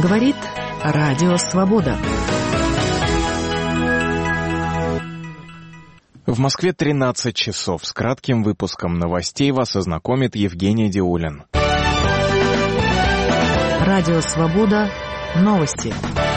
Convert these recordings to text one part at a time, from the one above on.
Говорит Радио Свобода. В Москве 13 часов. С кратким выпуском новостей вас ознакомит Евгений Диулин. Радио Свобода. Новости.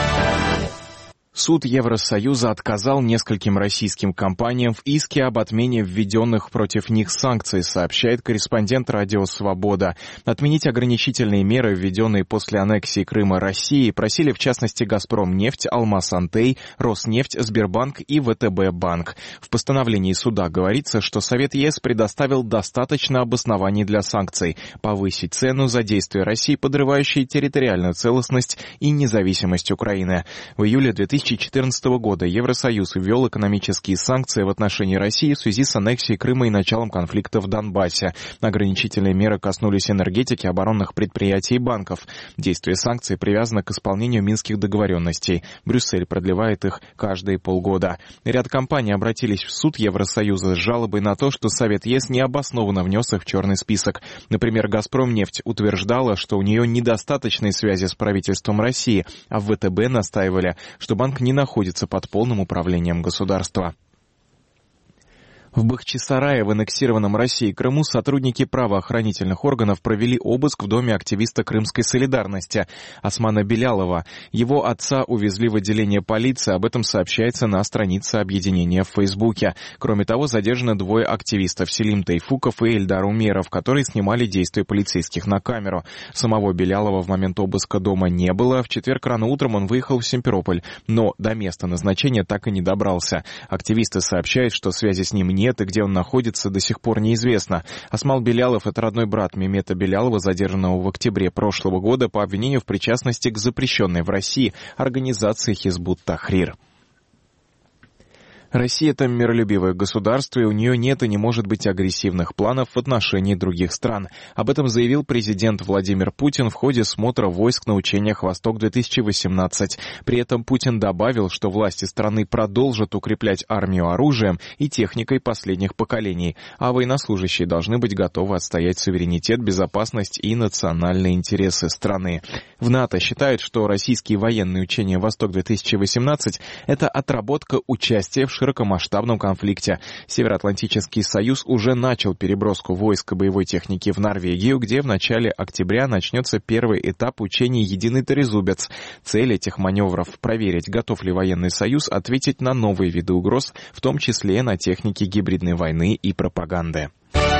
Суд Евросоюза отказал нескольким российским компаниям в иске об отмене введенных против них санкций, сообщает корреспондент Радио Свобода. Отменить ограничительные меры, введенные после аннексии Крыма России, просили в частности «Газпромнефть», «Алмаз-Антей», «Роснефть», «Сбербанк» и «ВТБ-банк». В постановлении суда говорится, что Совет ЕС предоставил достаточно обоснований для санкций: повысить цену за действия России, подрывающие территориальную целостность и независимость Украины. В июле 2014 года Евросоюз ввел экономические санкции в отношении России в связи с аннексией Крыма и началом конфликта в Донбассе. Ограничительные меры коснулись энергетики, оборонных предприятий и банков. Действие санкций привязано к исполнению Минских договоренностей. Брюссель продлевает их каждые полгода. Ряд компаний обратились в суд Евросоюза с жалобой на то, что Совет ЕС необоснованно внес их в черный список. Например, «Газпромнефть» утверждала, что у нее недостаточные связи с правительством России, а в ВТБ настаивали, что банк не находится под полным управлением государства. В Бахчисарае, в аннексированном Россией Крыму, сотрудники правоохранительных органов провели обыск в доме активиста Крымской солидарности Османа Белялова. Его отца увезли в отделение полиции, об этом сообщается на странице объединения в Фейсбуке. Кроме того, задержаны двое активистов: Селим Тайфуков и Эльдар Умеров, которые снимали действия полицейских на камеру. Самого Белялова в момент обыска дома не было. В четверг рано утром он выехал в Симферополь, но до места назначения так и не добрался. Активисты сообщают, что связи с ним нет, и где он находится, до сих пор неизвестно. Осмал Белялов — это родной брат Мемета Белялова, задержанного в октябре прошлого года по обвинению в причастности к запрещенной в России организации Хизбут Тахрир. Россия — это миролюбивое государство, и у нее нет и не может быть агрессивных планов в отношении других стран. Об этом заявил президент Владимир Путин в ходе смотра войск на учениях «Восток-2018». При этом Путин добавил, что власти страны продолжат укреплять армию оружием и техникой последних поколений, а военнослужащие должны быть готовы отстоять суверенитет, безопасность и национальные интересы страны. В НАТО считают, что российские военные учения «Восток-2018» — это отработка участия в широкомасштабном конфликте. Североатлантический союз уже начал переброску войск и боевой техники в Норвегию, где в начале октября начнется первый этап учений «Единый трезубец». Цель этих маневров — проверить, готов ли военный союз ответить на новые виды угроз, в том числе на технике гибридной войны и пропаганды.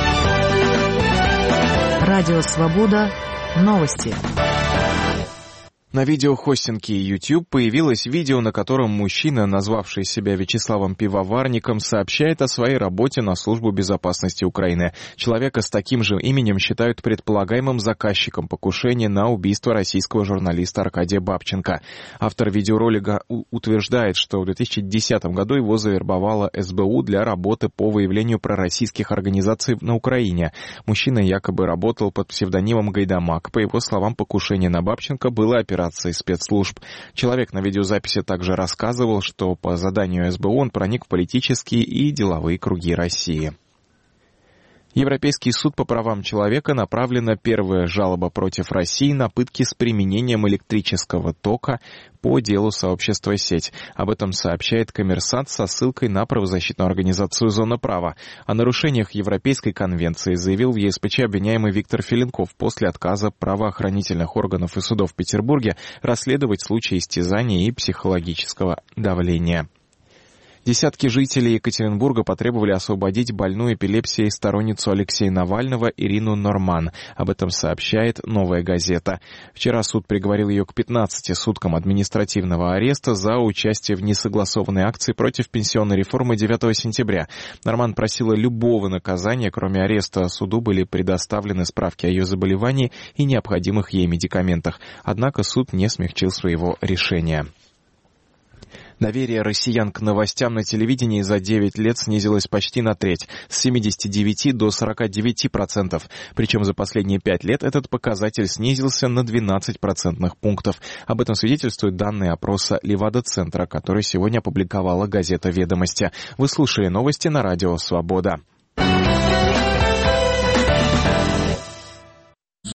Радио Свобода. Новости. На видеохостинге YouTube появилось видео, на котором мужчина, назвавший себя Вячеславом Пивоварником, сообщает о своей работе на службу безопасности Украины. Человека с таким же именем считают предполагаемым заказчиком покушения на убийство российского журналиста Аркадия Бабченко. Автор видеоролика утверждает, что в 2010 году его завербовала СБУ для работы по выявлению пророссийских организаций на Украине. Мужчина якобы работал под псевдонимом Гайдамак. По его словам, покушение на Бабченко было операцией спецслужб. Человек на видеозаписи также рассказывал, что по заданию СБУ он проник в политические и деловые круги России. Европейский суд по правам человека направлена первая жалоба против России на пытки с применением электрического тока по делу сообщества «Сеть». Об этом сообщает «Коммерсант» со ссылкой на правозащитную организацию «Зона права». О нарушениях Европейской конвенции заявил в ЕСПЧ обвиняемый Виктор Филенков после отказа правоохранительных органов и судов в Петербурге расследовать случаи истязания и психологического давления. Десятки жителей Екатеринбурга потребовали освободить больную эпилепсией сторонницу Алексея Навального Ирину Норман. Об этом сообщает «Новая газета». Вчера суд приговорил ее к 15 суткам административного ареста за участие в несогласованной акции против пенсионной реформы 9 сентября. Норман просила любого наказания, кроме ареста. Суду были предоставлены справки о ее заболевании и необходимых ей медикаментах. Однако суд не смягчил своего решения. Доверие россиян к новостям на телевидении за 9 лет снизилось почти на треть, с 79 до 49%. Причем за последние 5 лет этот показатель снизился на 12 процентных пунктов. Об этом свидетельствуют данные опроса Левада-центра, который сегодня опубликовала газета «Ведомости». Вы слушали новости на Радио Свобода.